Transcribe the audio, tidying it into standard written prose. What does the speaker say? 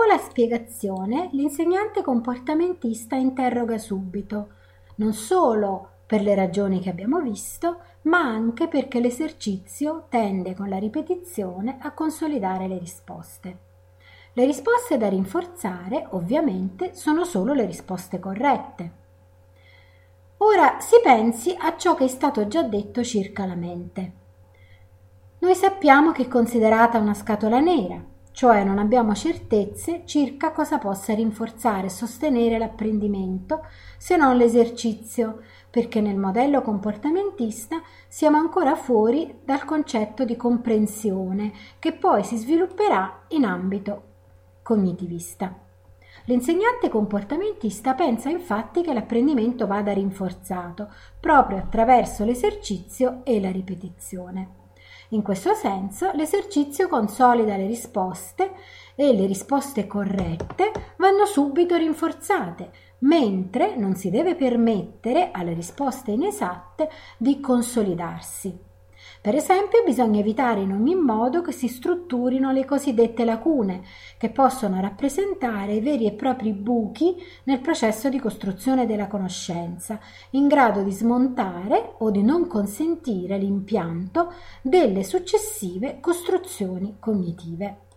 la spiegazione, l'insegnante comportamentista interroga subito, non solo per le ragioni che abbiamo visto, ma anche perché l'esercizio tende con la ripetizione a consolidare le risposte. Le risposte da rinforzare, ovviamente, sono solo le risposte corrette. Ora si pensi a ciò che è stato già detto circa la mente. Noi sappiamo che è considerata una scatola nera, cioè non abbiamo certezze circa cosa possa rinforzare e sostenere l'apprendimento se non l'esercizio, perché nel modello comportamentista siamo ancora fuori dal concetto di comprensione che poi si svilupperà in ambito cognitivista. L'insegnante comportamentista pensa infatti che l'apprendimento vada rinforzato proprio attraverso l'esercizio e la ripetizione. In questo senso l'esercizio consolida le risposte e le risposte corrette vanno subito rinforzate, mentre non si deve permettere alle risposte inesatte di consolidarsi. Per esempio, bisogna evitare in ogni modo che si strutturino le cosiddette lacune, che possono rappresentare i veri e propri buchi nel processo di costruzione della conoscenza, in grado di smontare o di non consentire l'impianto delle successive costruzioni cognitive.